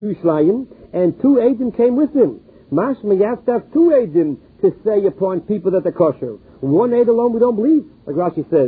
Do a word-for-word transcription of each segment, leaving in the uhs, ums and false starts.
Yerushalayim, and two Eidim came with him. Mashma, you have to have two Eidim to say upon people that they're kosher. One Eid alone we don't believe, like Rashi says.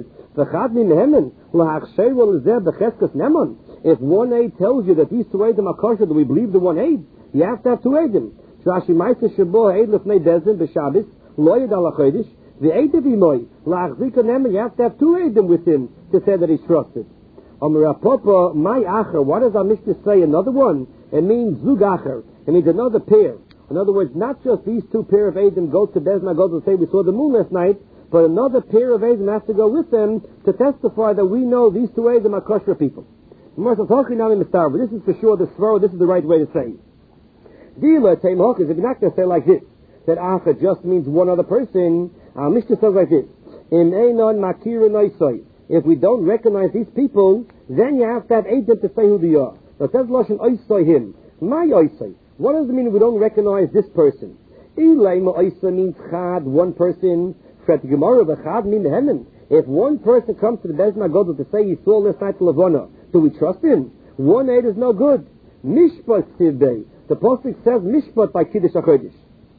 If one Eid tells you that these two Eidim are kosher, then we believe the one Eid. You have to have two Eidim. Rashi Maisa Shabo Eid Lefnei Bezin B'Shabbos Lo Yed Al HaChodesh V'Eid V'Imoy La'achzika Neman. You have to have two Eidim with him to say that he's trusted. Amar Papa My Acher. What does our Mishnah say? Another one. It means Zug Acher. It means another pair. In other words, not just these two pair of Eidim go to Bezin HaGodol and say we saw the moon last night, but another pair of Eidim has to go with them to testify that we know these two Eidim are kosher people. This is for sure the svara. This is the right way to say. Dealer Taim Hawkins, if you're not going to say like this, that Acha just means one other person, our Mishnah says like this: In Einon Makira Noisoi. If we don't recognize these people, then you have to have Eidim to say who they are. Now it says Lashon Oisoi him. My Oisoi. What does it mean if we don't recognize this person? Ilaima Oisoi means Chad, one person. Fret the Gemara, but Chad means Hemen. If one person comes to the Bezin HaGodol to say he saw last night to Levana, do we trust him? One Eid is no good. Mishpat Sivbei. The Pasuk says Mishpat by Kiddush HaChodesh.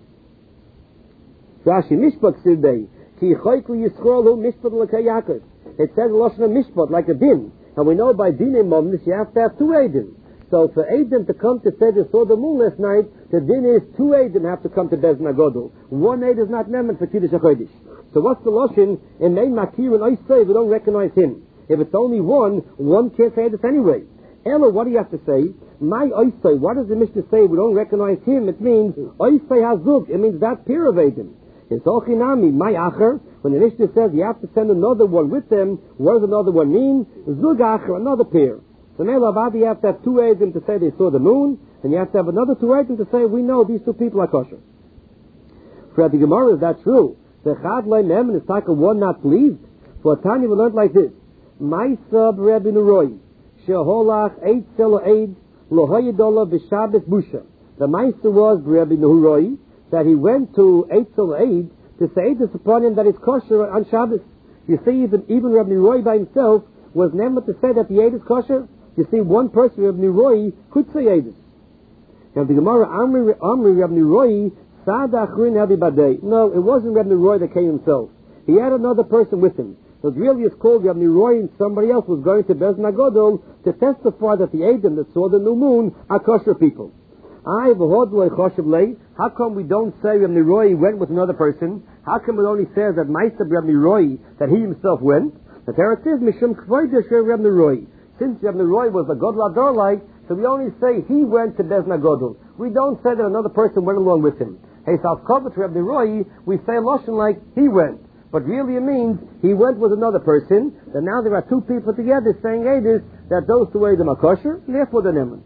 Rashi Mishpat Sivbei. Ki Choyku Yisraelu Mishpat L'Kei Yaakov. It says Lashon Mishpat, like a din. And we know by din in Momnis you have to have two Eidim. So for Eidim to come to say they saw the moon last night, the din is two Eidim have to come to Bezin HaGodol. One Eid is not nemen for Kiddush HaChodesh. So what's the Lashon? In Ein Makir and Oisei, we don't recognize him. If it's only one, one can't say this anyway. Ella, what do you have to say? My Oisei, what does the Mishnah say? We don't recognize him. It means Oisei Hazug. It means that pair of Eidim. It's Ochinami, my Acher. When the Mishnah says you have to send another one with them, what does another one mean? Zug Acher, another pair. So now, you have to have two Eidim to say they saw the moon, and you have to have another two Eidim to say we know these two people are kosher. For the Gemara, is that true? The Chad Lei Nemen is like a one not believed. For Tanya we learned like this: My sub Rabbi Neroi, Sheholach Eid Selo Eid Lohoyedola B'Shabbos Busha. The Meister was Rabbi Neroi that he went to Eid Selo Eid to say this upon him that it's kosher on Shabbos. You see, even even Rabbi Neroi by himself was never to say that the Eid is kosher. You see, one person, Rabbi Neroi, could say Eid. Now the Gemara Amri Amri Rabbi Neroi. No, it wasn't Rabbi Neroi that came himself. He had another person with him. So really it's called Rabbi Neroi, and somebody else was going to Bezin HaGodol to testify that the Eidim that saw the new moon are kosher people. How come we don't say Rabbi Neroi went with another person? How come it only says that Meister Rabbi Neroi, that he himself went? The Torah says, Mishum Kvoidesh Rabbi Neroi. Since Rabbi Neroi was a Godel Ador-like, so we only say he went to Bezin HaGodol. We don't say that another person went along with him. Hey, South Kovet Rabbi Neroi, we say Lashon like he went. But really it means he went with another person, that now there are two people together saying Eidis, that those two Eidim are kosher, and therefore they're nemen.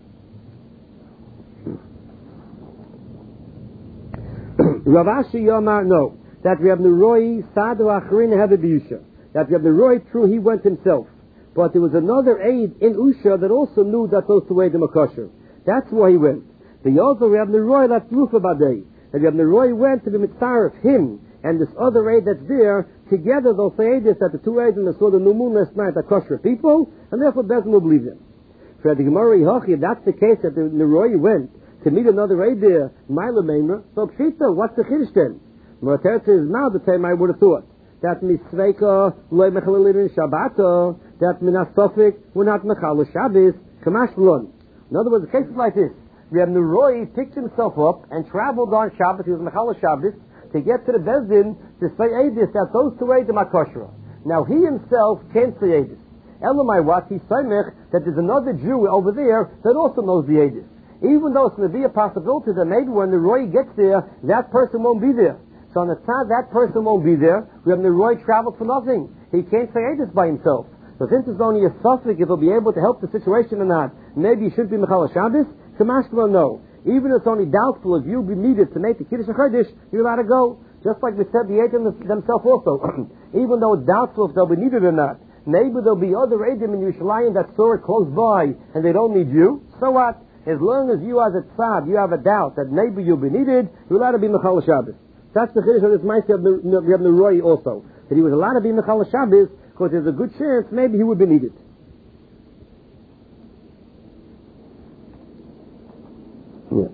Rav Ashi Yomar, no. That Rabbi Neroi, Sadu Acharin Hebe B'Yusha. That Rabbi Neroi, true, he went himself. But there was another Eid in Usha that also knew that those two Eidim are kosher. That's why he went. The also Rabbi Neroi, that's Rufa Badei. And Rabbi Neroi went to the mitzvah of him and this other Eid that's there, together they'll say Eidis that the two Eidim that saw the new moon last night are kosher people, and therefore Bezin will believe them. For the Gemara Yehochi, if that's the case that the Neroi went to meet another Eid there, Maila Meimer, so Pshita, what's the Chiddush then? Marater says now the time I would have thought that Misveika Loi Mechalilin in Shabbato, that Minasofik we're not Mechal Shabbos, Kamash Blon. In other words, the case is like this. Rabbi Neroi picked himself up and traveled on Shabbos, he was Mechal Shabbos, to get to the Bezdin to say Eidis, that those two Eidim are kosher. Now he himself can't say Eidis. Elamai what? He's Saimech that there's another Jew over there that also knows the Eidis. Even though it's going to be a possibility that maybe when the Roy gets there, that person won't be there. So on the time that person won't be there, we have the Roy traveled for nothing. He can't say Eidis by himself. So since it's only a suffix, if he'll be able to help the situation or not, maybe he should be Mechal Shabbos. Kamashma, no. Even if it's only doubtful if you'll be needed to make the Kiddush HaChodesh, you're allowed to go. Just like we said, the Eidim themselves also. Even though it's doubtful if they'll be needed or not. Maybe there'll be other Eidim in Yerushalayim that saw it close by and they don't need you. So what? As long as you as a tzad, you have a doubt that maybe you'll be needed, you're allowed to be Mechal Shabbos. That's the Kiddush of this Ma'aseh of Rabbi Neroi also. That he was allowed to be Mechal Shabbos because there's a good chance maybe he would be needed. Yeah.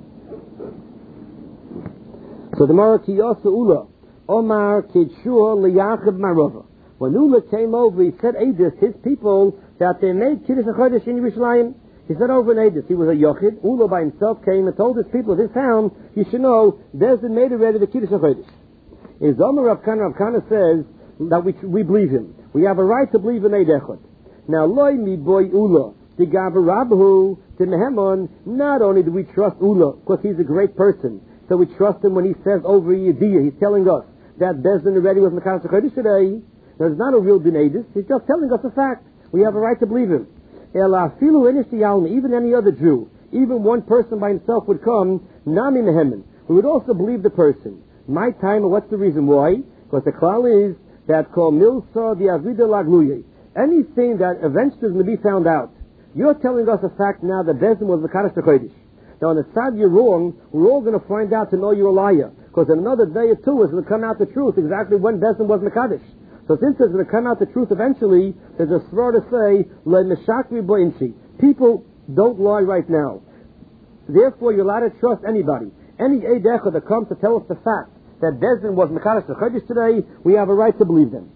So the Mara Kiyasa Ula, Omar Kidshua Liyachib Marova. When Ula came over, he said Edis, his people, that they made Kiddush HaChodesh in Yerushalayim. He said over in Edis, he was a Yochid. Ula by himself came and told his people of his town, you should know, there's been made already the Kiddush HaChodesh. In Zomer Rav Kana, Rav Kana says that we, we believe him. We have a right to believe in Eid Echad. Now, Loi mi boy Ula, the Gaber Rabbahu, to Mehemon, not only do we trust Ula, because he's a great person, so we trust him when he says over Yediyah, he's telling us that Bezdin already was Mekadosh HaChodesh today. Now, it's not a real Din Eidus, he's just telling us a fact. We have a right to believe him. Even any other Jew, even one person by himself would come, Nami Mehemen. We would also believe the person. My time, and what's the reason why? Because the klal is that Kol Milsa the Avida Lagluye. Anything that eventually is going to be found out. You're telling us a fact now that Bezdin was Mekadosh HaChodesh. Now on the side you're wrong, we're all going to find out to know you're a liar. Because in another day or two it's going to come out the truth exactly when Bezdin was Mekadosh. So since it's going to come out the truth eventually, there's a svara to say, Le Meshakri Bo'inchi. People don't lie right now. Therefore you're allowed to trust anybody. Any Eid Echad that comes to tell us the fact that Bezdin was Mekadosh HaChodesh today, we have a right to believe them.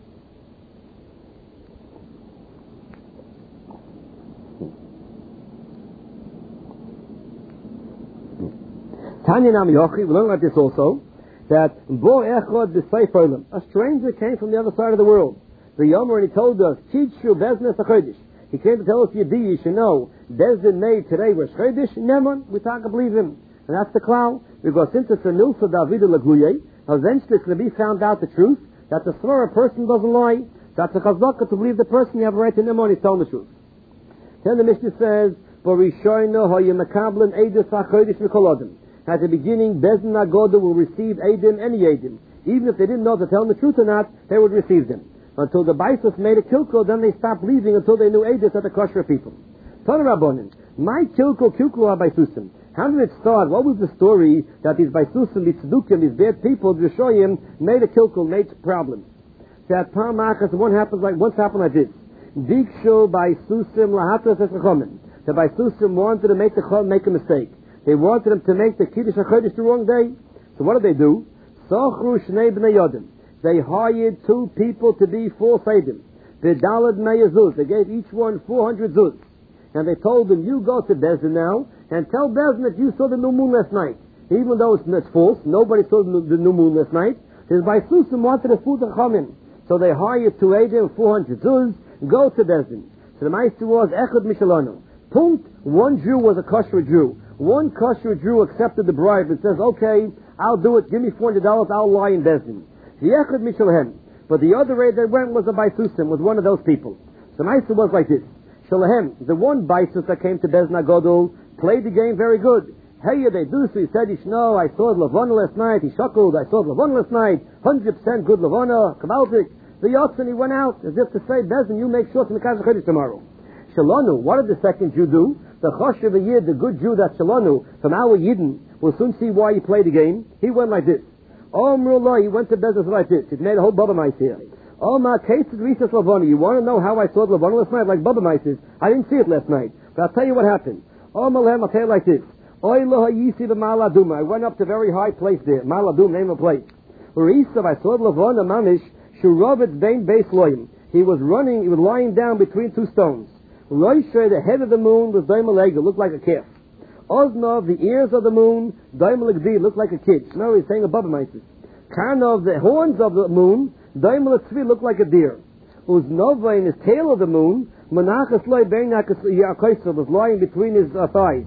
Tanya Nam Yochi, we learn like this also, that Bo Echad B'Seiferlim, a stranger came from the other side of the world. The Yomer, and he told us, Chidshu Bezdin HaChodesh. He came to tell us, Yedi, you should know, Bezdin made today was Chodesh, Neman, we can't believe him. And that's the klal, because since it's a Nilsa Davida Lagluye, eventually it's going to be found out the truth, that the svara person doesn't lie, that's a chazaka to believe the person, you have a right to Neman, he's telling the truth. Then the Mishnah says, Borishoyno hoyemakablin Eidus HaChodesh Mikolodim. At the beginning, Bezdin Agoda will receive Eidim, any Eidim. Even if they didn't know if they're telling the truth or not, they would receive them. Until the Baisus made a kilko, then they stopped leaving until they knew Eidus at the kosher people. Tana Rabbonin, my kilko kilko ha-Baisusim. How did it start? What was the story that these Baisusim, these Tzedukim, these bad people, Rishoyim, made a kilko, made problems? That Parmachas, one happens like, once happened like this. Dikshu Baisusim lahatras eschachomen. The Baisusim wanted to make the chol make a mistake. They wanted them to make the Kiddush HaChodesh the wrong day. So what did they do? Sochru Shnei Bnei Yodim. They hired two people to be four Seidim. V'dalad Meya Zuz. They gave each one four hundred Zuz. And they told them, you go to Bezdin now, and tell Bezdin that you saw the new moon last night. Even though it's, it's false, nobody saw the, the new moon last night. This Baisusim wanted a food to come in. So they hired two Eidim, four hundred Zuz, go to Bezdin. So the Meister was Echad Mishalano. Punkt, one Jew was a kosher Jew. One kosher Jew accepted the bribe and says, okay, I'll do it, give me four hundred dollars, I'll lie in Bezdin. The Echad Mishalahem. But the other way they went was a Baisusim, was one of those people. So the Meister was like this. Shalahem, the one Baisus that came to Bezdin Agodol, played the game very good. Hey, they do so. He said, Ishno, I saw Lavona last night. He chuckled, I saw Lavona last night. one hundred percent good Lavona, Kabaltik. The Yotzin, he went out as if to say, Bezdin, you make sure to Mekadosh HaChodesh tomorrow. Shalonu, what did the second Jew do? The Choshev Yid, the good Jew that Shalonu, from our Yidden, will soon see why he played the game. He went like this. Omrullah, he went to Bezdin like this. He made a whole Baba Mice here. Omar, Kesed Risas Lavona. You want to know how I saw the Lavona last night? Like Baba Mice is. I didn't see it last night. But I'll tell you what happened. Omar Lehem, I'll tell you like this. Oyloha Yisi Maladuma. I went up to a very high place there. Maladum, name of place. Risav, I saw the Lavona Manish, Shurovitz Bain Base Loyim. He was running, he was lying down between two stones. Roishay, the head of the moon, was Daimalega, looked like a calf. Oznov, the ears of the moon, Daimalagdi, looked like a kid. No, he's saying above mices. Karnov, the horns of the moon, Daimalakzvi, looked like a deer. Uznova, in his tail of the moon, Menachas Loi Beinakas Yaakosel, was lying between his uh, thighs.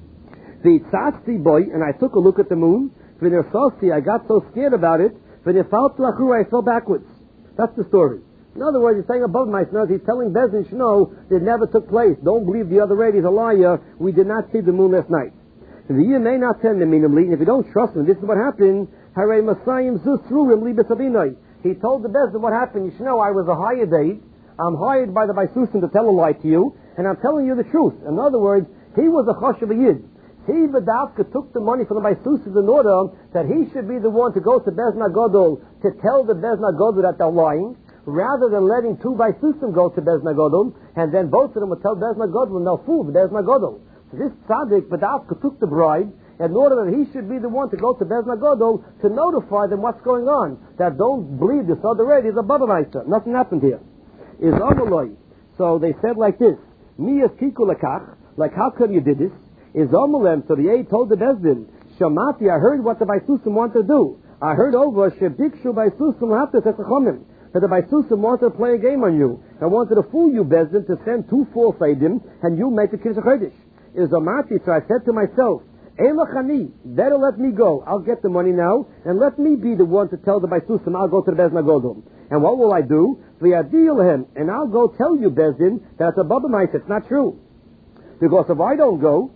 The Tzatzi boy, and I took a look at the moon. For their Sosi, I got so scared about it. For their Faltlachru, I fell backwards. That's the story. In other words, he's saying above my snows, he's telling Bezdin Shno it never took place. Don't believe the other way, he's a liar. We did not see the moon last night. The year may not tend to mean him, and if you don't trust him, this is what happened. Hare Masayim Zus through him, Libesabinoi. He told the Bezdin what happened. You should know I was a hired date. I'm hired by the Baisusim to tell a lie to you, and I'm telling you the truth. In other words, he was a Choshev Yid. He, Badavka, took the money from the Baisusim in order that he should be the one to go to Bezdin Agodol to tell the Bezdin Agodol that they're lying, rather than letting two Baisusim go to Bezdin Agodol, and then both of them would tell Bezdin Agodol, and they'll fool the Bezdin Agodol. This tzaddik, Badavka, took the bride in order that he should be the one to go to Beis Din HaGadol to notify them what's going on. That don't bleed this other way. He's a Baba Meister. Nothing happened here. Is Amaloi. So they said like this, Miyas Kiku Lekach, like how come you did this? Is Amalem, so the aide told the Beis Din, Shamati, I heard what the Baisusim wanted to do. I heard over, Shebikshu Baisusim Hafta Tetzachomim, that the Baisusim wanted to play a game on you, and wanted to fool you, Beis Din, to send two false aidim, and you make a Kiddush HaChodesh. Is Amati, so I said to myself, Elachani, better let me go. I'll get the money now, and let me be the one to tell the Baisusim, I'll go to the Beis Din HaGadol. And what will I do? V'yadil, and I'll go tell you, Beis Din, that it's a Baba Meister. It's not true. Because if I don't go,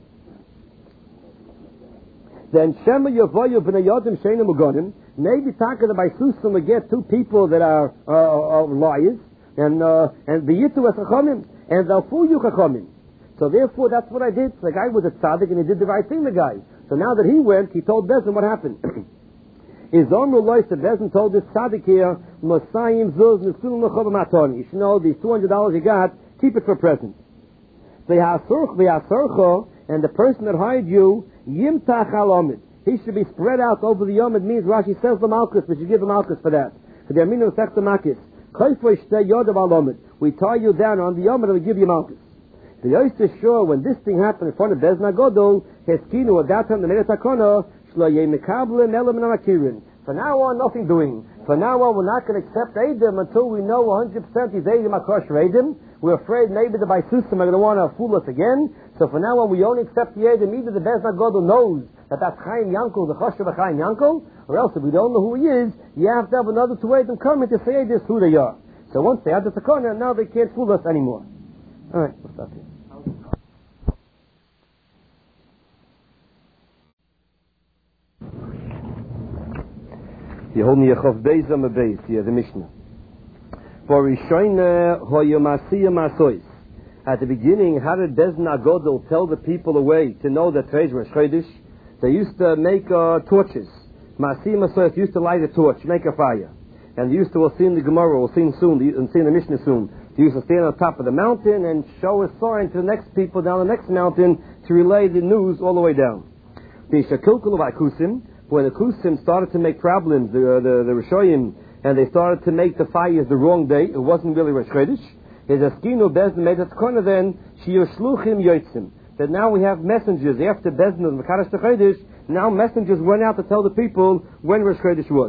then Shema Yavoyu B'nayodim Sheina Mugonim, maybe talking about Baisusim will get two people that are, uh, are liars, and uh, and the Yitu as Chachamim, and they'll fool you Chachamim. So therefore, that's what I did. The guy was a tzaddik, and he did the right thing, the guy. So now that he went, he told Beis Din what happened. Is Omru Lois, the Beis Din told this tzaddik here, Mosayim Zuz Nesulim Lechov Matoni. You should know, these two hundred dollars you got, keep it for present. V'yasarcho, and the person that hired you, Yimtach al Omid. He should be spread out over the Yom. It means Rashi says the Malchus, we should give the Malchus for that. For the Aminu Sech the Makis. Kaifoy Shtei Yodav al Omid. We tie you down on the Yom and we give you Malchus. The Yosef sure when this thing happened in front of Beis Din HaGadol, Heskinu at that time the Meirat HaKona, Shlo Yemekablim Elam Namakirin. From now on, nothing doing. From now on, we're not going to accept Eidim until we know one hundred percent these Eidim are kosher Eidim. We're afraid maybe the Baisusim are going to want to fool us again. So from now on, we only accept the Eidim. Either the Beis Din HaGadol knows that that's Chaim Yankel, the kosher of Chaim Yankel, or else if we don't know who he is, you have to have another two Eidim coming to say this who they are. So once they have the Takona, now they can't fool us anymore. All right, we'll stop here. You hold me a chof beis on the base here, the Mishnah. For Rishoyne hoyomasiya masois. At the beginning, how did Beis Din HaGadol tell the people a way to know that today's Rosh Chodesh? They used to make uh, torches. Masiya masois used to light a torch, make a fire. And they used to, we'll see in the Gemara, we'll see in soon, we'll see in the Mishnah soon. They used to stand on top of the mountain and show a sign to the next people down the next mountain to relay the news all the way down. The Shakilkul of Akusim, when the Kusim started to make problems, the uh, the, the Rishoyim, and they started to make the fires the wrong day, it wasn't really Rosh Chodesh. There's a skino Beis Din made a tkona then, Shiyushluchim Yotzim, that now we have messengers, after Beis Din of Mekadosh Chodesh, now messengers went out to tell the people when Rosh Chodesh was.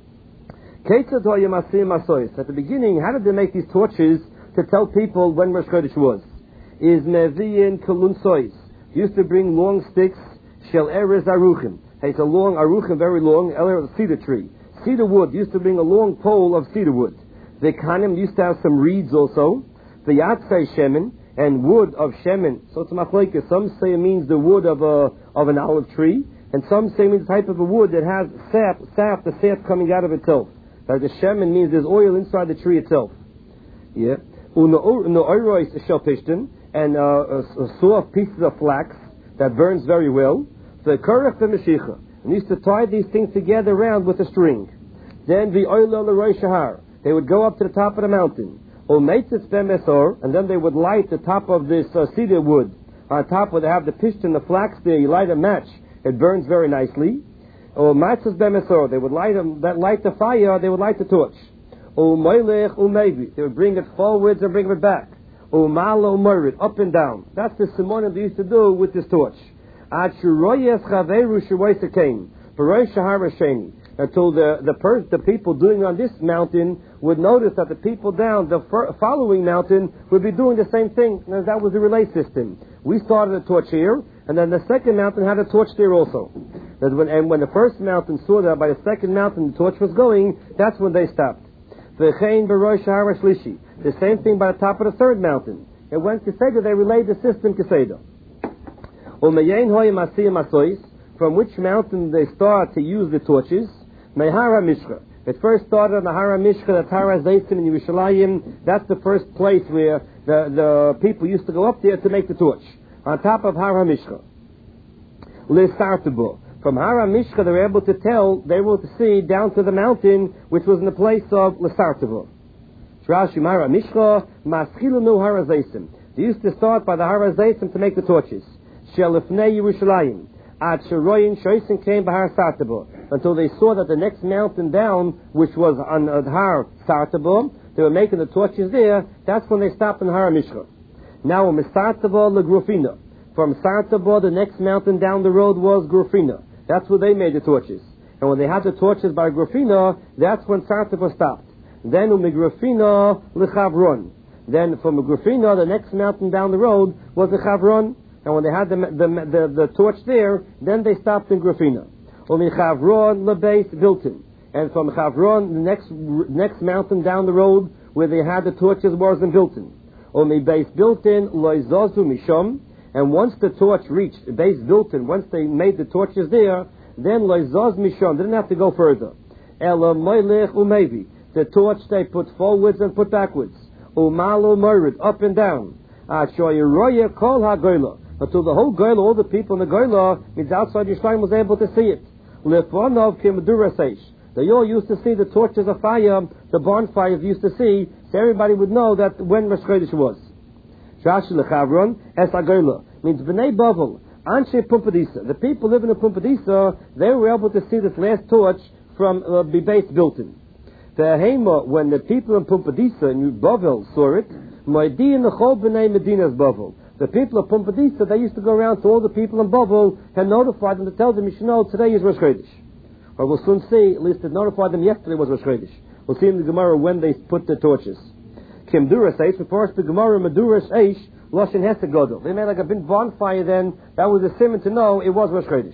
At the beginning, how did they make these torches to tell people when Rosh Chodesh was? Is Meviyin Kalun Sois. Used to bring long sticks, Shel Erez Aruchim. It's a long aruchim, very long, a cedar tree. Cedar wood used to bring a long pole of cedar wood. The kanim used to have some reeds also. The yatzai shemen, and wood of shemen. So it's machlekes. Some say it means the wood of a of an olive tree, and some say it means the type of a wood that has sap, sap, the sap coming out of itself. Like the shemen means there's oil inside the tree itself. Yeah. Uno oirois shelpishtin, and uh, soft pieces of flax that burns very well. The Korach Mashiach, and used to tie these things together around with a string. Then the Oilo Leroy Shahar, they would go up to the top of the mountain. And then they would light the top of this uh, cedar wood. On top where they have the pisht and the flax there, you light a match, it burns very nicely. Or Matzas Bemesor, they would light them, that light the fire, they would light the torch. Or Moilech Umevi, they would bring it forwards and bring it back. Or Malo Morid, up and down. That's the simonim they used to do with this torch. Until the the, pers- the people doing on this mountain would notice that the people down the fir- following mountain would be doing the same thing. And that was the relay system. We started a torch here, and then the second mountain had a torch there also. That when, and when the first mountain saw that by the second mountain the torch was going, that's when they stopped. The same thing by the top of the third mountain. It went Keseda, they relayed the system Keseda. From which mountain they start to use the torches? Mehara Mishra. It first started on the Hara Mishra, that's Hara Zaytim in Yerushalayim. That's the first place where the, the people used to go up there to make the torch. On top of Hara Mishra. Lesartabo. From Hara Mishra they were able to tell, they were able to see down to the mountain, which was in the place of Lesartabo. Rashi Hara Mishra, Maschilunu Hara Zaytim. They used to start by the Hara Zaytim to make the torches. Shelifnei Yerushalayim. At Sheroyin Shoisin came Bahar Sartabo, until they saw that the next mountain down, which was on uh, Har Sartabo, they were making the torches there. That's when they stopped in Har Mishra. Now, from Sartabo le Grufina. From Sartabo, the next mountain down the road was Grufina. That's where they made the torches. And when they had the torches by Grufina, that's when Sartabo stopped. Then um Grufina le Chavron. Then from Grufina, the next mountain down the road was the Chavron. And when they had the, the, the, the torch there, then they stopped in Grufina. Um Chavron le Beis Biltin. And from Chavron, the next next mountain down the road where they had the torches was in Biltin. Um Beis Biltin lo Zozu Mishom. And once the torch reached Beis Biltin, once they made the torches there, then lo Zoz Mishom, they didn't have to go further. Ela Moilech Umevi. The torch they put forwards and put backwards. Umalo Morid, up and down. Ashoyeroye Kol HaGoyla. Until the whole Goyla, all the people in the Goyla, means outside Yerushalayim, was able to see it. Lefonov Kimduraseish. They all used to see the torches of fire, the bonfires used to see, so everybody would know that when Rosh Chodesh was. Shash Lechavron, Es HaGoyla. Means B'nai Bavel, Anshe Pumpadisa. The people living in Pumpadisa, they were able to see this last torch from uh, Beis Biltin. The Hema, when the people in Pumpadisa and Bavel saw it, Moedin Nechol B'nai Medina's Bavel. The people of Pumpadisa, they used to go around to all the people in Bavel and notify them to tell them, you should know, today is Rosh Chodesh. Or we'll soon see, at least it notified them yesterday was Rosh Chodesh. We'll see in the Gemara when they put the torches. Kim Duras Eish, before the Gemara Maduras Eish, Loshin Hesegodel. They made like a big bonfire then, that was a simon to know it was Rosh Chodesh.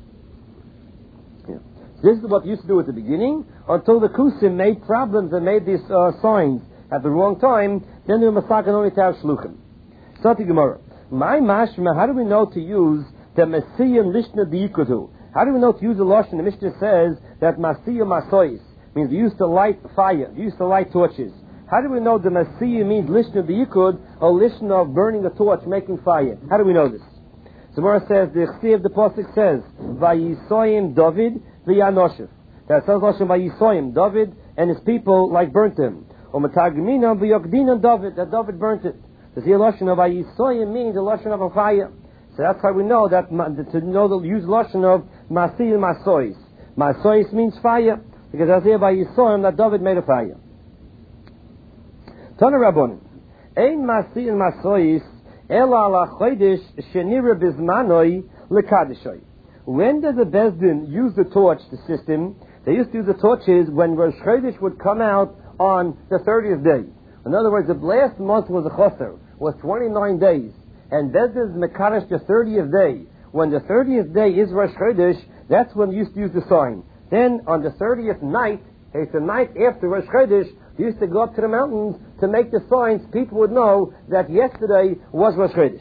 Yeah. This is what they used to do at the beginning, until the Kusim made problems and made these uh, signs at the wrong time, then they were masakin only to have shluchim. Sati Gemara. My mashma, how do we know to use the Messiah Lishna Diikudu? How do we know to use the Lashon? The Mishnah says that Messiah Masois means they used to light fire, they used to light torches. How do we know the Messiah means Lishna Diikud, or Lishna of burning a torch, making fire? How do we know this? So Gemara says, the Chsi of the Pasuk says, Vayisoyim David v'Yanoshev. That says Lashon Vayisoyim, David and his people like burnt him. Or Matagminam v'Yokdinam David, that David burnt it. The lashon of Ayisoyim means the lashon of a fire. So that's how we know that to know the use lashon of Masiyim Masois. Masois means fire because as here by Yisoyim that David made a fire. Tana Rabbonim, Ein Masiyim Masois Ela ala Chodesh Shenira Bizmanoi Lekadishoi. When did the Bezdin use the torch, the system? They used to use the torches when Rosh Chodesh would come out on the thirtieth day. In other words, the last month was a choser, was twenty-nine days, and Bezdin's Mekadosh the thirtieth day. When the thirtieth day is Rosh Chodesh, that's when they used to use the sign. Then on the thirtieth night, it's the night after Rosh Chodesh, they used to go up to the mountains to make the signs. People would know that yesterday was Rosh Chodesh.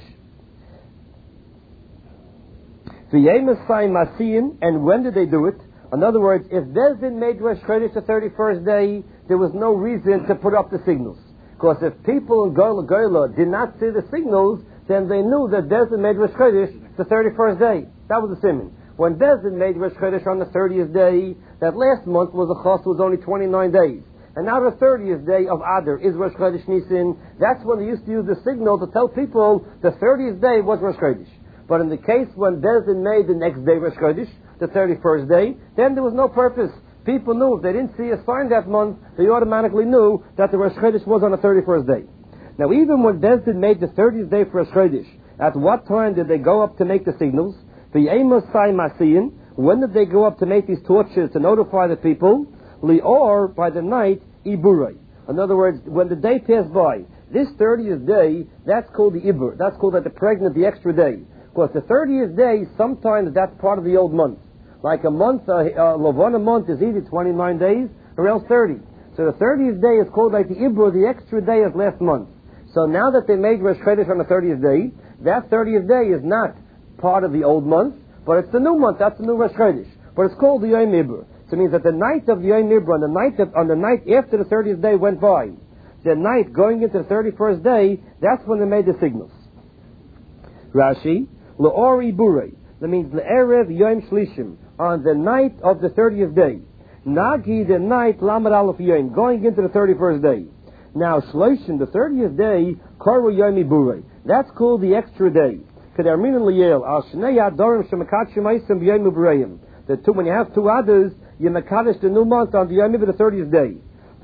And when did they do it? In other words, if Bezdin made Rosh Chodesh the thirty-first day, there was no reason to put up the signals. Because if people in Goyla Goyla did not see the signals, then they knew that Bezdin made Rosh Chodesh the thirty-first day. That was the simon. When Bezdin made Rosh Chodesh on the thirtieth day, that last month was a chos, was only twenty-nine days. And now the thirtieth day of Adar is Rosh Chodesh Nisan. That's when they used to use the signal to tell people the thirtieth day was Rosh Chodesh. But in the case when Bezdin made the next day Rosh Chodesh, the thirty-first day, then there was no purpose. People knew if they didn't see a sign that month, they automatically knew that the Rosh Chodesh was on the thirty-first day. Now, even when Bezdin made the thirtieth day for Rosh Chodesh, at what time did they go up to make the signals? The Amosai Masiyin. When did they go up to make these torches to notify the people? Lior, by the night, Iburai. In other words, when the day passed by, this thirtieth day, that's called the Ibur. That's called like the pregnant, the extra day. Because the thirtieth day, sometimes that's part of the old month. Like a month, a uh, Lavana month is either twenty-nine days or else thirty. So the thirtieth day is called like the Ibur, the extra day of last month. So now that they made Rosh Chodesh on the thirtieth day, that thirtieth day is not part of the old month, but it's the new month, that's the new Rosh Chodesh. But it's called the Yom Ibur. So it means that the night of the Yom Ibur, on the night of, on the night after the thirtieth day went by, the night going into the thirty-first day, that's when they made the signals. Rashi, L'or Iburei. That means L'erev Yom Shlishim, on the night of the thirtieth day. Nagi, the night, Lamed Aleph Yom, going into the thirty-first day. Now, Shloshim, the thirtieth day, Karu Yom Iburei. That's called the extra day. The two, when you have two others, you mekadesh the new month on the Yom Kippur, the thirtieth day.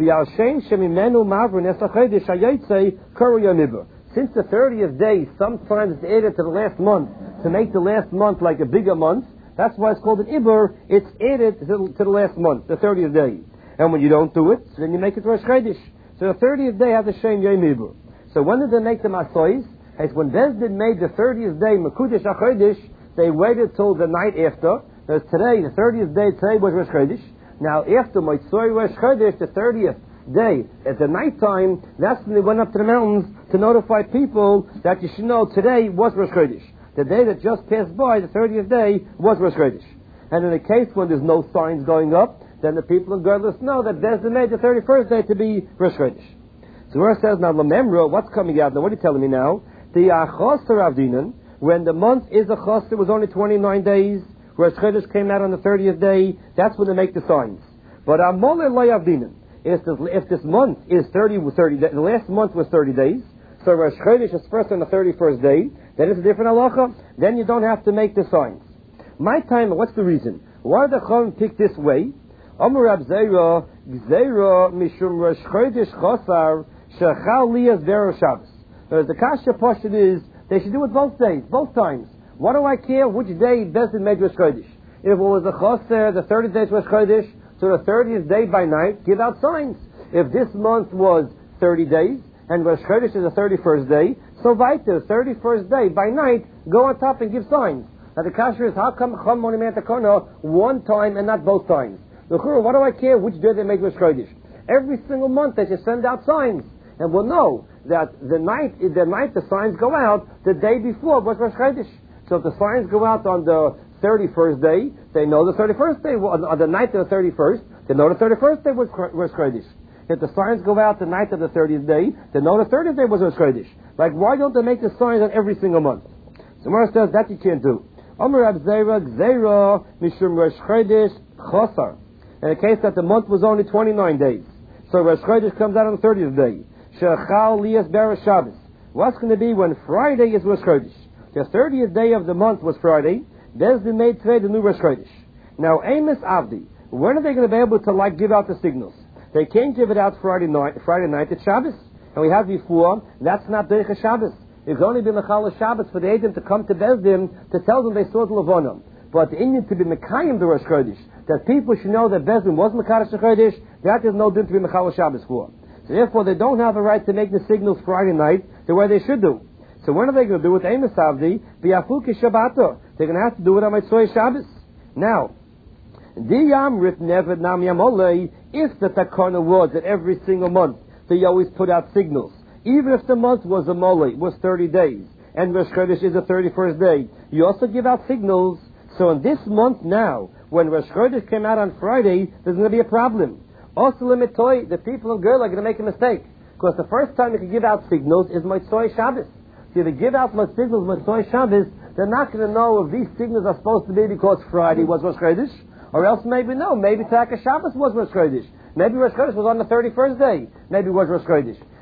Since the thirtieth day sometimes it's added to the last month to make the last month like a bigger month, that's why it's called an Iber. It's added to the, to the last month, the thirtieth day. And when you don't do it, so then you make it Rosh Chodesh. So the thirtieth day has the Shem Yom Kippur. So when did they make the Masois? It's when Bezdin made the thirtieth day Mekudesh HaChodesh, they waited till the night after. Because today, the thirtieth day, today was Rosh Chodesh. Now after Motzoi Rosh Chodesh, the thirtieth day, at the night time, that's when they went up to the mountains to notify people that you should know today was Rosh Chodesh. The day that just passed by, the thirtieth day, was Rosh Chodesh. And in the case when there's no signs going up, then the people in Gerlis know that Bezdin made the thirty-first day to be Rosh Chodesh. So where it says now, Lamemra, what's coming out? Now what are you telling me now? The Achosar Avdinan, when the month is a Chos, it was only twenty-nine days, Rosh Chodesh came out on the thirtieth day, that's when they make the signs. But Amole Lo Avdinan, if this, if this month is thirty, thirty, the last month was thirty days, so Rosh Chodesh is first on the thirty-first day, then it's a different halacha, then you don't have to make the signs. My time, what's the reason? Why did the Chum pick this way? Amar Rab Zera, Gzeira Mishum Rosh Chodesh Chosar, Shechal Liyas Vero Shabbos. Whereas the Kasha portion is, they should do it both days, both times. What do I care which day Bezdin made Rosh Chodesh? If it was a Choser, the thirtieth day was Chodesh, so the thirtieth day by night, give out signs. If this month was thirty days, and Rosh Chodesh is the thirty-first day, so weiter, thirty-first day by night, go on top and give signs. Now the Kasha is, how come Chum Moni Mantakona one time and not both times? What do I care which day they make Rosh Chodesh? Every single month they should send out signs. And we'll know that the night, the night the signs go out, the day before was Rosh Chodesh. So if the signs go out on the thirty-first day, they know the thirty-first day, on the night of the thirty-first, they know the thirty-first day was Rosh Chodesh. If the signs go out the night of the thirtieth day, they know the thirtieth day was Rosh Chodesh. Like, why don't they make the signs on every single month? So Mara says that you can't do. Amar Rab Zera, Gzeira, Mishum Rosh Chodesh, Chosar. In the case that the month was only twenty-nine days. So Rosh Chodesh comes out on the thirtieth day. Shechal Liyas Ber Shabbos. What's going to be when Friday is Rosh Chodesh? The thirtieth day of the month was Friday. Bezdin made today the new Rosh Chodesh. Now, Amos Avdi, when are they going to be able to, like, give out the signals? They can't give it out Friday night, Friday night at Shabbos. And we have before, that's not Derech Shabbos. It's only been Mechal Shabbos for the Edom to come to Bezdin to tell them they saw the Levonim. But the Indian to be Mekayim the Rosh Chodesh, that people should know that Bezdin was Mekadosh Chodesh, that is no din to be Mechal Shabbos for. So therefore, they don't have a right to make the signals Friday night the way they should do. So when are they going to do it? Amos Avdi, B'yafuki Shabbato. They're going to have to do it on Mitzvah Shabbos. Now, Diyam Rit Nevet Nam Yamolei, if the Takana was that every single month they always put out signals, even if the month was a Molei, was thirty days, and Rosh Chodesh is the thirty-first day, you also give out signals. So in this month now, when Rosh Chodesh came out on Friday, there's going to be a problem. Also, limitoi, the people of Gerla are going to make a mistake. Because the first time you can give out signals is Motzoi Shabbos. So if you give out my signals Motzoi Shabbos, they're not going to know if these signals are supposed to be because Friday was Rosh Chodesh, or else maybe no, maybe Taka Shabbos was Rosh Chodesh. Maybe Rosh Chodesh was on the thirty-first day. Maybe it was Rosh Chodesh.